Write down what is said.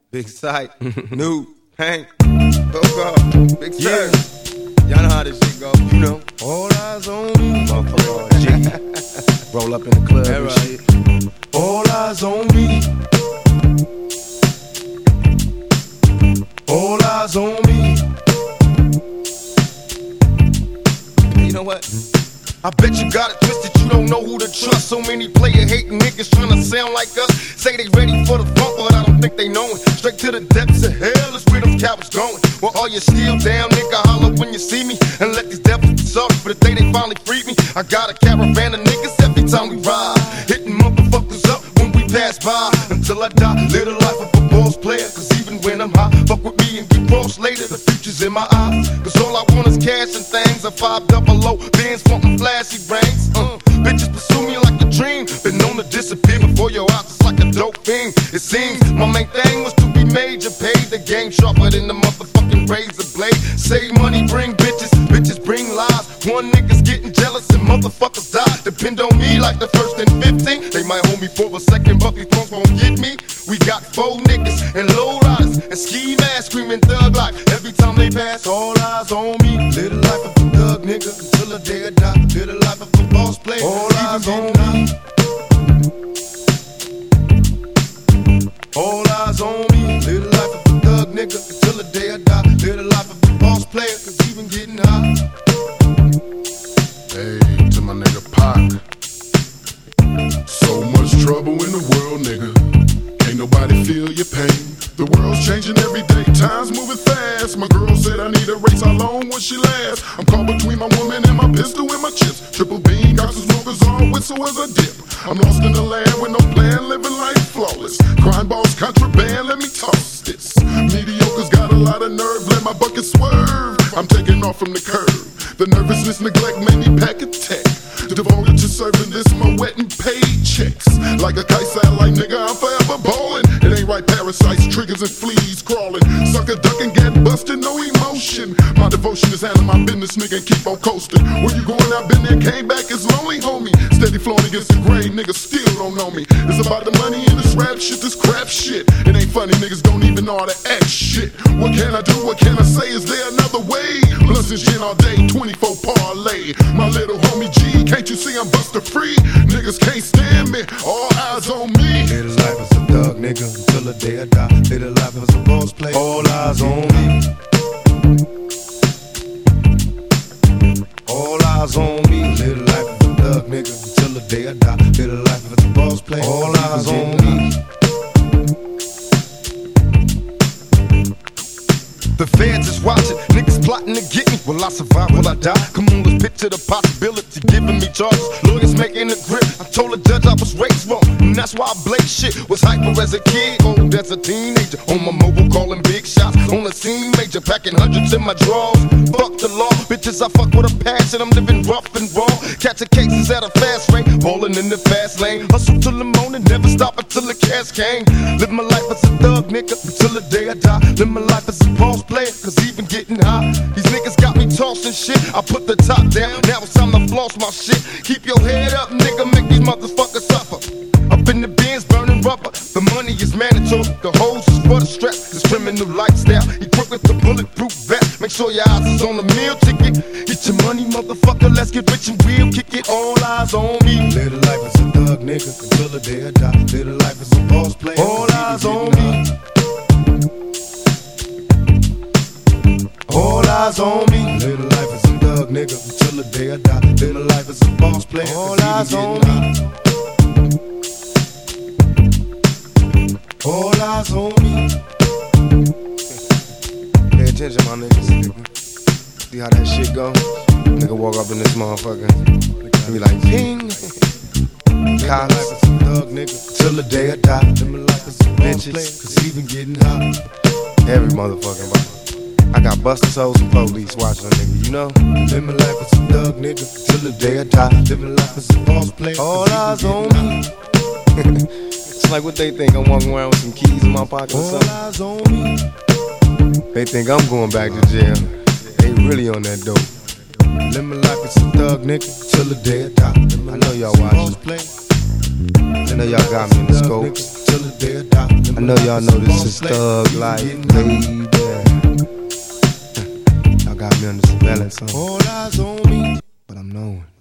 Big Sight, New, Hank, Coco, Big Sir. Y'all know how this shit go, you know. All eyes on me, motherfucker. G. Roll up in the club and shit. All eyes on me. All eyes on me. You know what? I bet you got it twisted, you don't know who to trust. So many player hating niggas trying to sound like us. Say they ready for the funk, but I don't think they know it. Straight to the depths of hell is where them cowards going. Well, all you still down, nigga, holler when you see me. And let these devils be sorry for the day they finally freed me. I got a caravan of niggas every time we ride, hitting motherfuckers up when we pass by. Until I die, live the life of a boss player. Cause even when I'm high, fuck with me and get crossed later. The future's in my eyes. Cause all I want is cash and things. A 500 bands wanting flashy rings. Bitches pursue me like a dream. Been known to disappear before your eyes. It's like a dope thing. It seems my main thing was to be major. Paid the game sharper than the motherfucking razor blade. Save money, bring bitches. Bitches bring lies. One nigga's getting jealous and motherfuckers die. Depend on me like the first and 15. They might hold me for a second, but these punks won't get me. We got 4 niggas and low riders and ski masks screaming thug life. Every time they pass, all eyes on me. Live the life of a thug nigga until the day I die. Live the life of a boss player. All eyes on me. All eyes on me. Live the life of a thug nigga until the day I die. Live the life of a boss player, cause even getting high. Hey, to my nigga Pac. So much trouble in the world, nigga. Ain't nobody feel your pain. The world's changing every day, time's moving fast. My girl said I need a race, how long will she last? I'm caught between my woman and my pistol and my chips. Triple beam, got some smokers on, whistle as I dip. I'm lost in the land with no plan, living life flawless. Crime balls, contraband, let me toss this. Mediocre's got a lot of nerve, let my bucket swerve. I'm taking off from the curb. The nervousness, neglect made me pack a tech. Devoted to serving this, my wet and paid checks. Like a kite satellite, nigga, I'm forever ballin'. It ain't right, parasites, triggers and fleas crawling. Sucker ducking, get busted, no emotion. My devotion is handling my business, nigga, and keep on coasting. Where you going, I've been there, came back, it's lonely, homie. Steady flowing against the grade, niggas still don't know me. It's about the money and this rap shit, this crap shit. It ain't funny, niggas don't even know how to act shit. What can I do, what can I say, is there another way? Blunts and gin all day, 24 parlay. My little homie G, can't you see I'm buster free? Niggas can't stand me, all eyes on me. Live the life as a thug nigga until the day I die. Live the life as a boss player. All eyes on me. All eyes on me. Live the life as a thug nigga until the day I die. Live the life as a boss player. All eyes on me. The feds is watching, niggas plotting to get me. Will I survive, will I die? Come on, let's picture the possibility, giving me charges. Lawyers making a grip, I told the judge I was raised wrong, and that's why I blaze shit. Was hyper as a kid, old as a teenager. On my mobile calling big shots, on the scene major. Packing hundreds in my drawers, fuck the law. Bitches, I fuck with a passion, I'm living rough and raw. Catching cases at a fast rate, balling in the fast lane. Hustle till the morning, never stop until the cash came. Live my life as a thug nigga until the day I die. Live my life as a boss player, cause even getting high. These niggas got me tossing shit. I put the top down, now it's time to floss my shit. Keep your head up, nigga, make these motherfuckers suffer. Up in the bins, burning rubber. The money is mandatory, the hoes is for the strap. This criminal lifestyle, equipped with the bulletproof vest. Make sure your eyes is on the meal ticket. Get your money, motherfucker, let's get rich and real. Kick it, all eyes on me. Live the life as a thug nigga until the day I die. Live the life as a boss player. All eyes on me. All eyes on me. Live the life as a thug nigga until the day I die. Live the life as a boss player. All eyes on me. All eyes on me. Pay attention, my niggas. See how that shit go? Nigga walk up in this motherfucker and be like, ping. College, thug nigga till the day I die. Live my life as a bitches, cause even getting high. Every motherfucking body. I got busters, hoes, and police watching a nigga, you know? Live my life as a thug nigga till the day I die. Live my life as a boss player. All eyes on me. It's like what they think, I'm walking around with some keys in my pocket or something. All eyes on me. They think I'm going back to jail. They really on that dope. Live my life as a thug nigga till the day I die. I know y'all watching. I know y'all got me in the scope. I know y'all know this is Thug Life, baby. Y'all got me under surveillance, huh? All eyes on me, but I'm knowing.